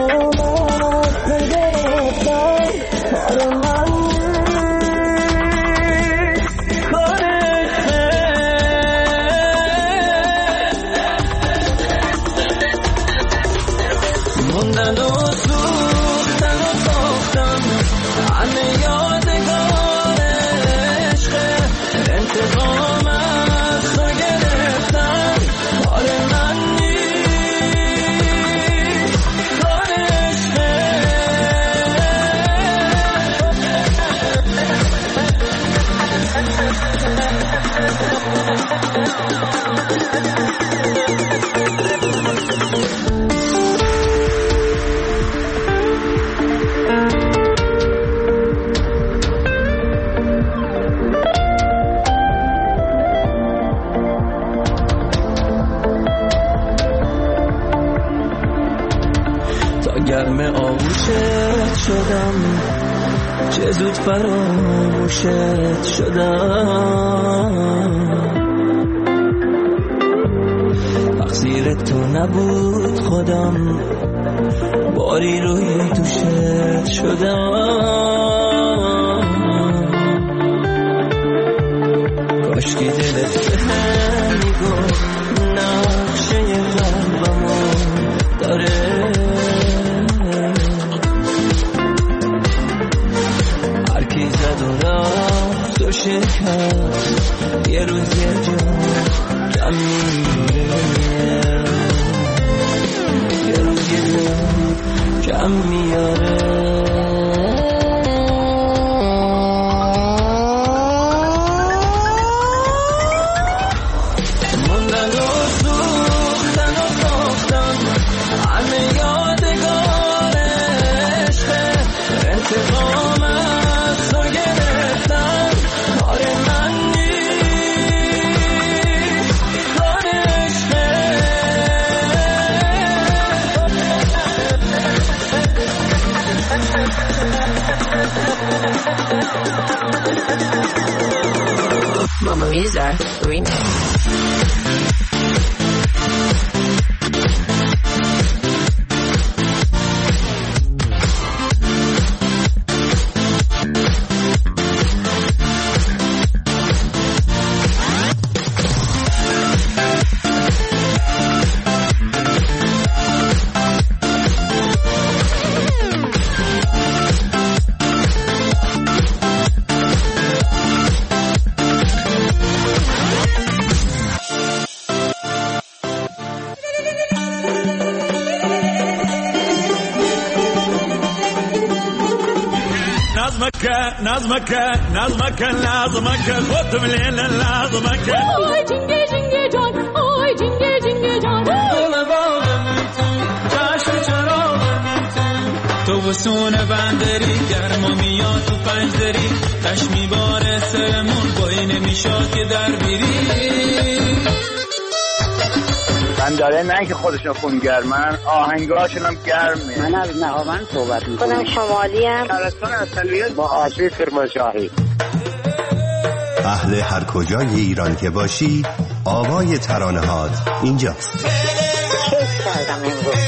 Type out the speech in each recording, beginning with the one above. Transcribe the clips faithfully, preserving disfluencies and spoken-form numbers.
گرم آغوشت شدم، چه زود فراموشت شدم. تقصیر تو نبود خودم، باری روی دوشت شدم. کاشکی دلت به هم میگفت نقشه قلبمو داره. تو شکست یه روز یه جا کم میاره، یه روز یه جا کم میاره. موندن و سوختن و ساختن همه یادگار عشقه، انتقام از تو گرفتن کار من نیست، کار عشقه. Mama Misa Remix. نظمك نظمك لازمك خد من لازمك آی جنگه جنگه جان، آی جنگه جنگه جان. دل باغم چشم چراغم تو وسون بندری گرما میاد تو پنجدری، تش میباره سرمون بایی نمیشاد که در بیری. من داره نه که خودشون خونگرمن، آهنگاشون هم گرمه. من از نهاوند صحبت میکنم. خودم شمالی ام. شهرستان اصلیت با آشی کرمانشاهی. اهل هر کجای ایران که باشی، آوای ترانه‌هات اینجاست. کیف کردم امروز.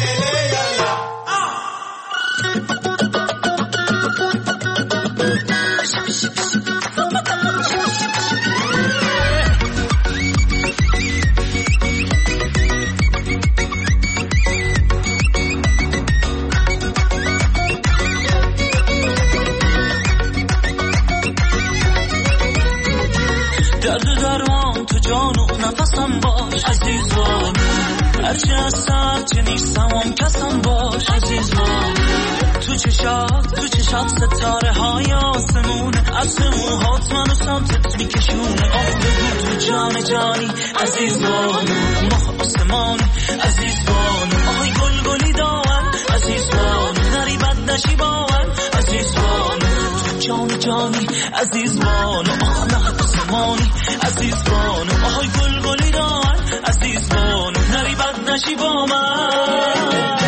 درد درمان تو جان و نفسم باش عزیزم، هرچی هستم چه نیستم هم کسم باش عزیزم. تو چشات تو چشات ستاره های آسمونه، آسموهات منو سمتت میکشونه. آه بگو تو جان جانی عزیزم، ماه آسمانی عزیزم. آهای گل گلی داون عزیزم، نری بد نشی باون عزیزم. تو جان جانی عزیزم، آه نه آسمانی عزیزم. آهای گل گلی داون عزیزم، نری بد نشی با من.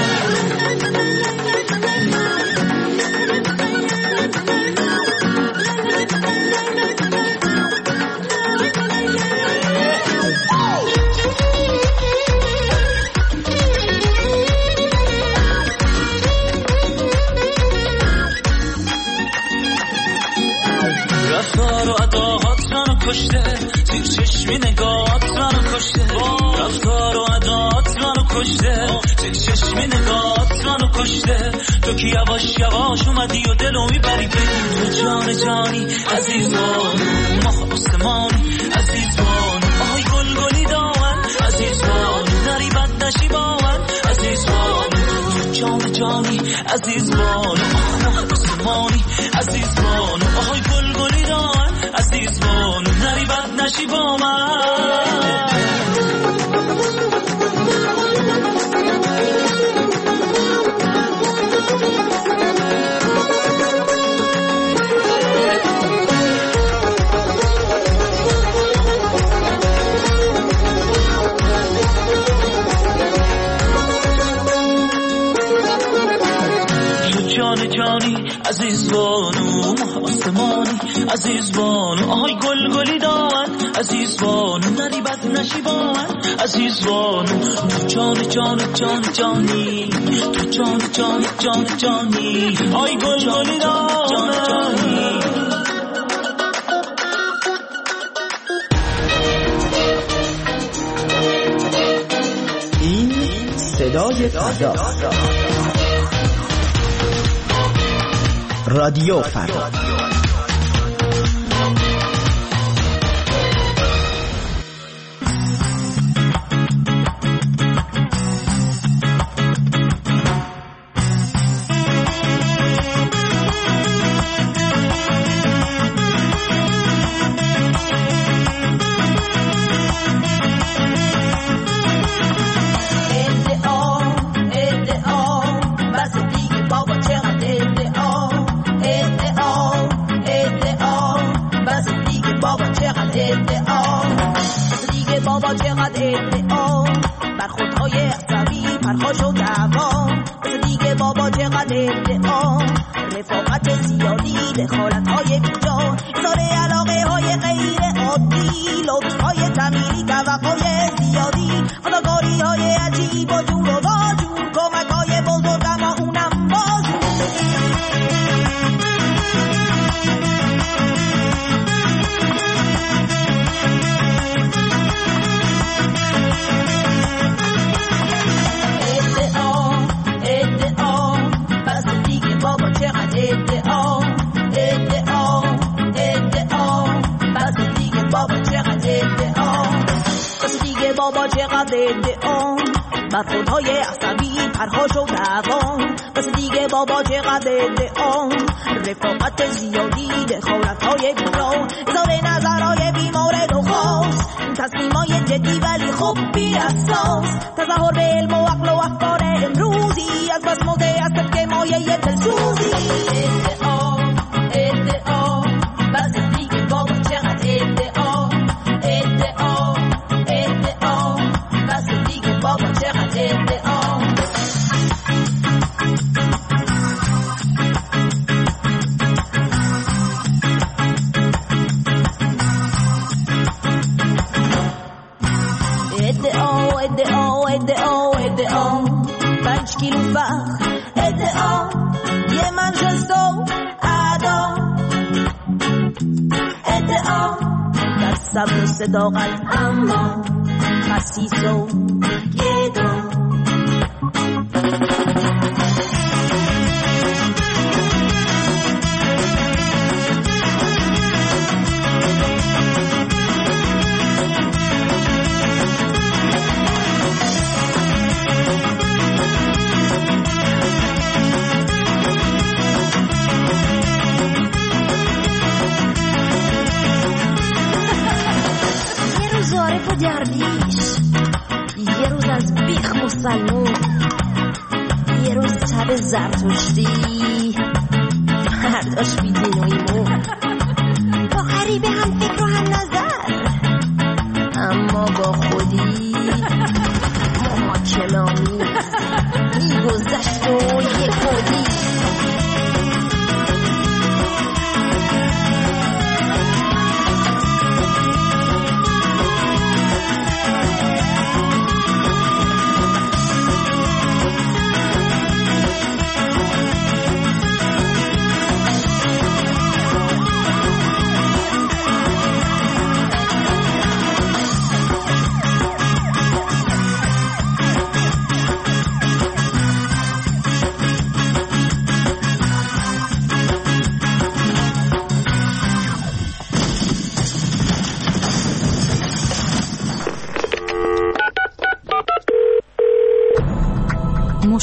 کشته، زیر چشمی نگاهات منو کشته، رفتار و عدات منو کشته، زیر چشمی نگاهات منو کشته. تو که یواش یواش اومدی و دلو میبری بگو تو جان جانی عزیزانو، ماه آسمانی عزیزانو، آهای گل گلی دامن عزیزانو، نری بد نشی با من عزیزانو. تو جان جانی عزیزانو، ماه آسمانی عزیزانو، آهای گل گلی دامن عزیزانو، نری بد نشی با من. عزیز بانو ماه آسمانی عزیز بانو، آهای گل گلی دامن عزیز بانو، نری بد نشی با من عزیز بانو. تو جان جان جان جانی، تو جان جان جان جانی، آهای گل گلی دامن جانی. این صدای فردا، رادیو فردا. خودهای عصبی پرهاش و دوام، بس دیگه بابا چقدر ادعام، رفاقت زیادی دخالتهای بیرا، زار نظرهای بیمارد و خاص، تصمیمای جدی ولی خب بی اساس، تظاهر به علم و عقل و افکار امروزی، از بس موضع است که مایه دلسوزی. ادعا ادعا بس دیگه بابا چقدر ادعا، ادعا ادعا بس دیگه بابا چقدر ادعا. ادعا ادعا ادعا ادعا پنج کیلو فخر، ادعا یه منشستو ادا، ادعا در صبر و صداقت اما خسیس و گدا. درویش، یه روز از بیخ مسلمون، یه روز تب زرتشتی، فرداش بی دین و ایمون، با غریبه هم فکر و هم نظر، اما با خودی محاکمه آمیز میگذشت و یه خودی.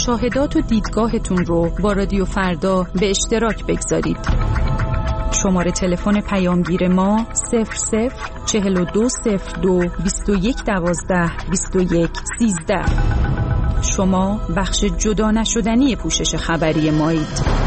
مشاهدات و دیدگاهتون رو با رادیو فردا به اشتراک بگذارید. شماره تلفن پیامگیر ما صفر صفر چهل و دو صفر دو بیست و یک دوازده بیست و یک سیزده. شما بخش جدا نشدنی پوشش خبری مایید.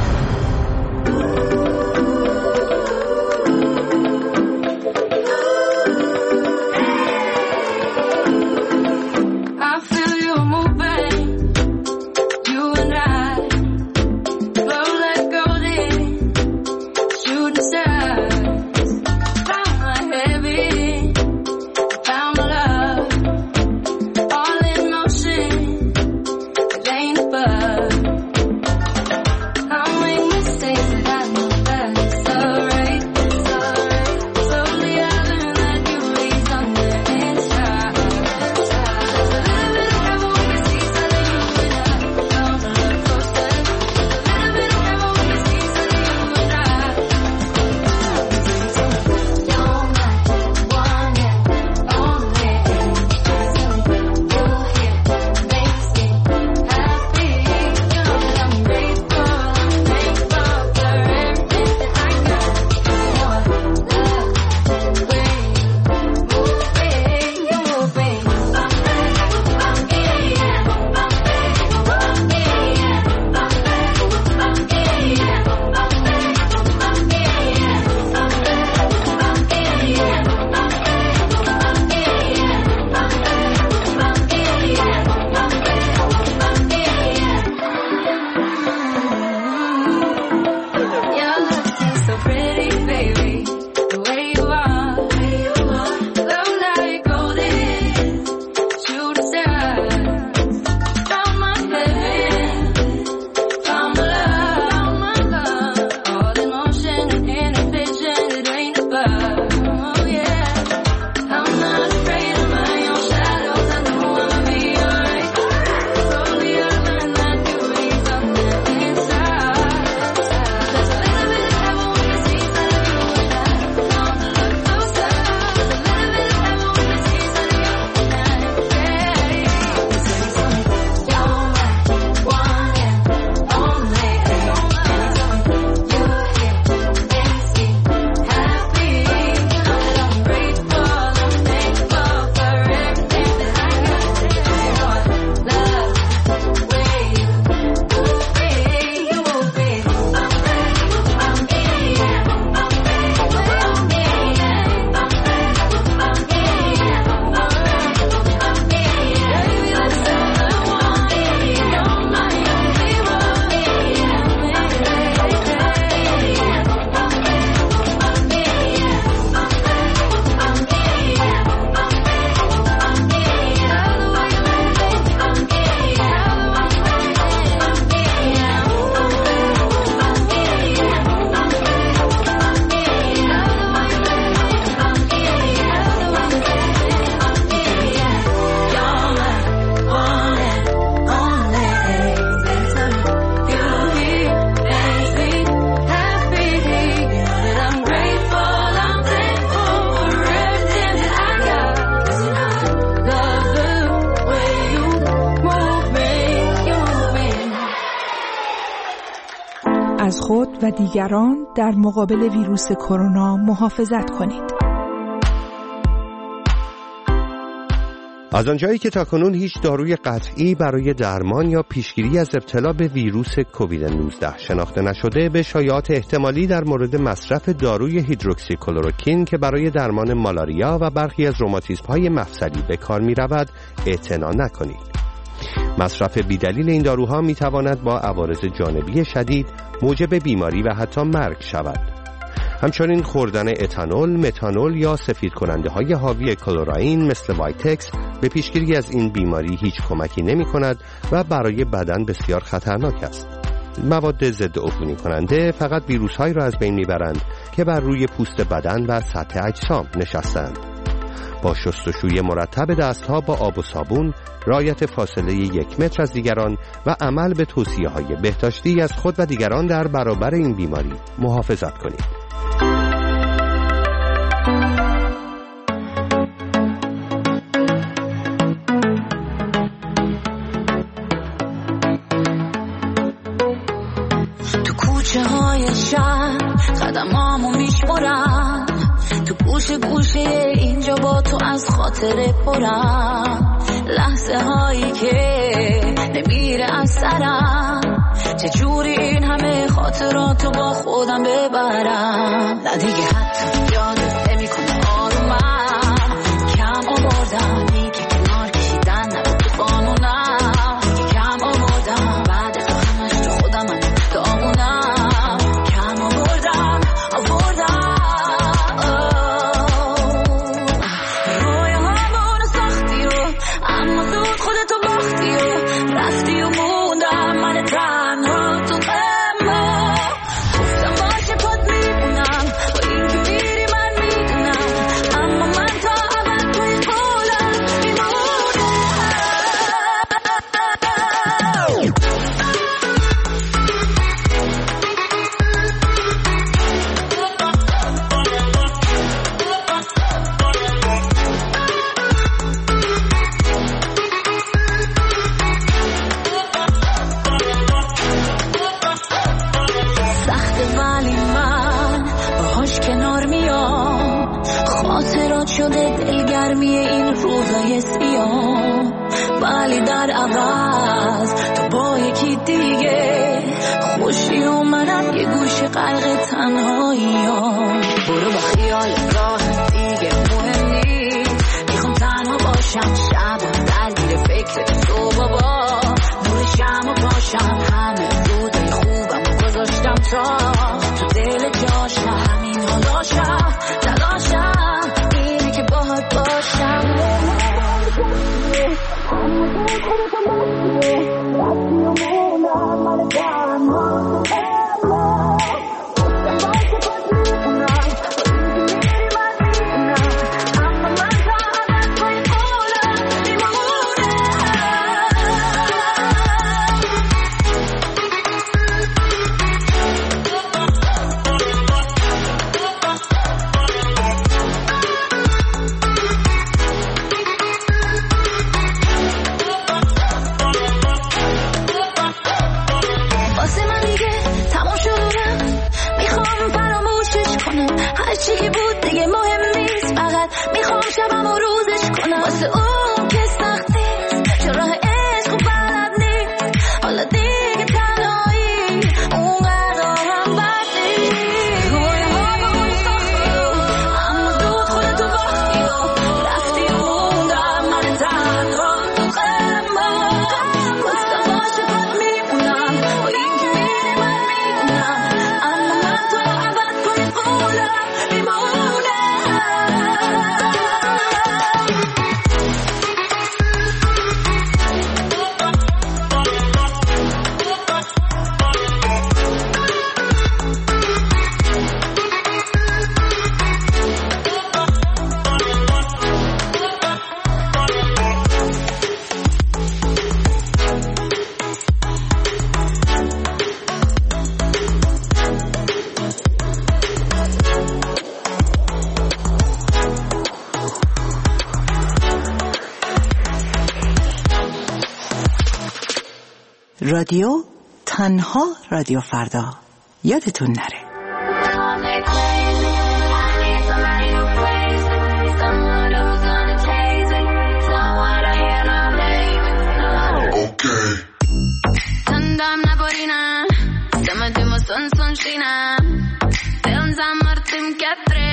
از خود و دیگران در مقابل ویروس کرونا محافظت کنید. از آنجایی که تاکنون هیچ داروی قطعی برای درمان یا پیشگیری از ابتلا به ویروس کووید نوزده شناخته نشده، به شایعات احتمالی در مورد مصرف داروی هیدروکسی کلروکین که برای درمان مالاریا و برخی از روماتیسم‌های مفصلی به کار می‌رود اعتنا نکنید. مصرف بیدلیل این داروها می‌تواند با عوارض جانبی شدید موجب بیماری و حتی مرگ شود. همچنین خوردن اتانول، متانول یا سفید کننده های حاوی کلوراین مثل وایتکس به پیشگیری از این بیماری هیچ کمکی نمی کند و برای بدن بسیار خطرناک است. مواد ضد عفونی کننده فقط ویروس هایی را از بین می برند که بر روی پوست بدن و سطح اجسام نشستند. با شستشوی مرتب دستها با آب و صابون، رعایت فاصله یک متر از دیگران و عمل به توصیه‌های بهداشتی از خود و دیگران در برابر این بیماری محافظت کنید. کوچه های شهر قدمامو میشمرم، تو گوشه گوشه اینجا با تو از خاطره پرم، لحظه هایی که نمیره از سرم، چجوری این همه خاطراتو با خودم ببرم. نه دیگه حتی یادت نمی کنه آرومم، کم آوردم دیگه کنار کشیدن نبود تو قانونم، دیگه کم آوردم بعد از همش تو خودم هم دامونم، کم آوردم آوردم روی همون سختی و اما زود خودتو باختی و رفتی و موندم من تنها تو غمم، گفتم باشه پات میمونم با این که میری من میدونم، اما من تا ابد توی قولم میمونم. سخت ولی من باهاش کنار میام، خاطرات شده دلگرمی این روزای سیاه، ولی در عوض تو با یکی دیگه خوشی و منم یه گوشه غرق تنهاییام. برو با خیال راحت دیگه مهم نیست، میخوام تنها باشم شبم درگیر فکر تو بابا، نور شمع و پاشم همه روزای خوبم گذاشتم تا تو دل جاشم، همین حالاشم تلاشم اینه که باهات باشم. واسه من دیگه تمام شدم، میخوام فراموشش کنم، هرچی که بود دیگه مهم نیست، فقط میخوام شبم و روزش کنم. واسه اون که سختیست چرا راه عشق و بلد نیست، حالا دیگه تنهایی اون قدارم بد نیست. روی همون سختی و اما زود خودتو باختی و رفتی و موندم من تنها تو غمم، گفتم باشه پات میمونم با این که میری من میدونم، اما من تو ابد توی قولم میمونم. رادیو تنها رادیو فردا، یادتون نره. Tandam na borina, samadimo son son shina, team zamartim katre.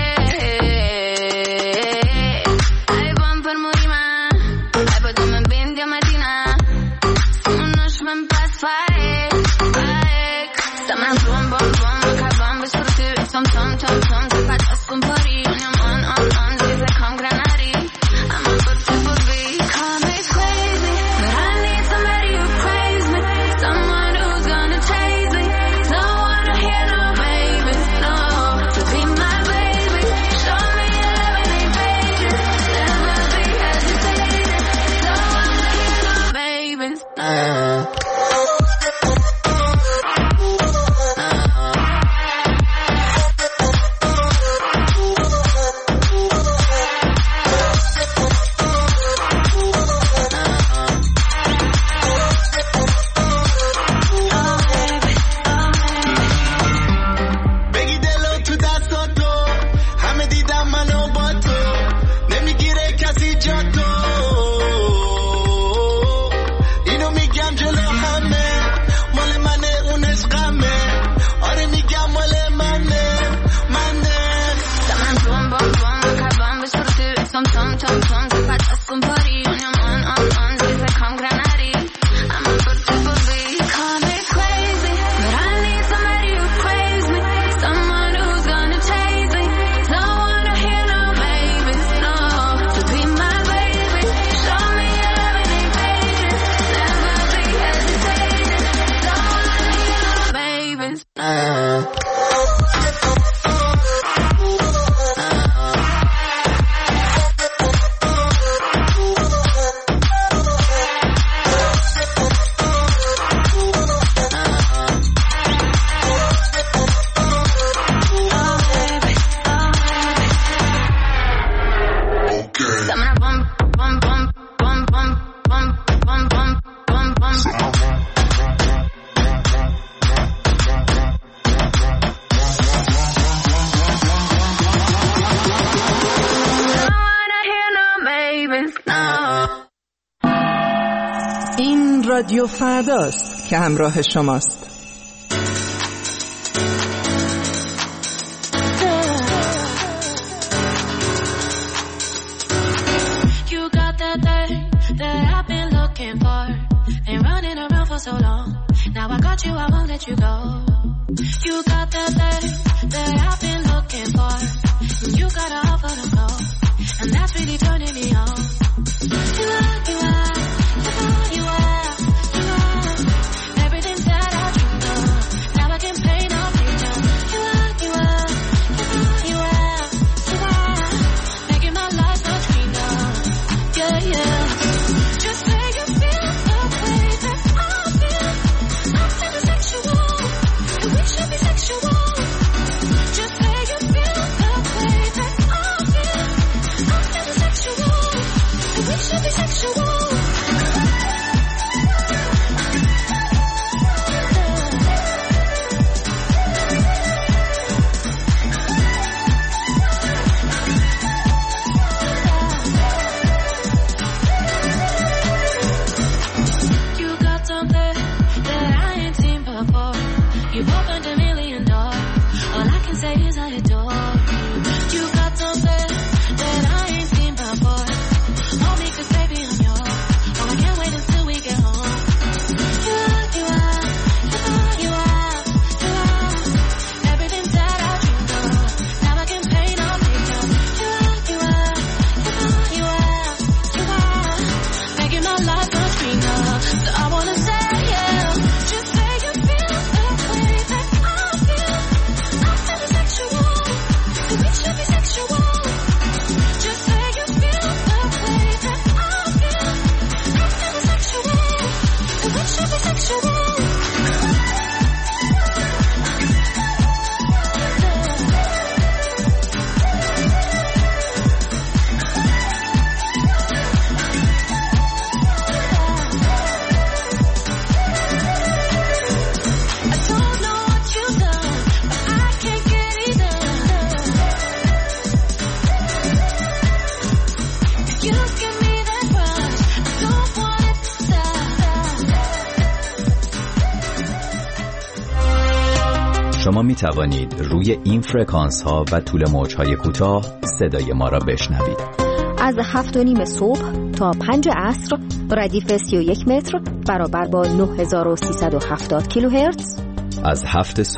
Ay bam per morima, ay badum ben dia madina, sunosh men pas faik, faik. Saman bom bom bom, kabam besrutu, tom tom tom tom, kapat askum pari, on on on, zive kam granari, I'm a good to be, call me crazy, but I need somebody who praise me, someone who's gonna chase me, don't wanna hear no baby, no, to be my baby, show me eleven pages, never be hesitated, don't wanna hear no babies, no. Uh. این رادیو فرداست که همراه شماست. شما می توانید روی این فرکانس ها و طول موج های کوتاه صدای ما را بشنوید. از هفت و نیم صبح تا پنج عصر ردیف سی و یک متر برابر با نه هزار و سیصد و هفتاد کیلوهرتز. از هفت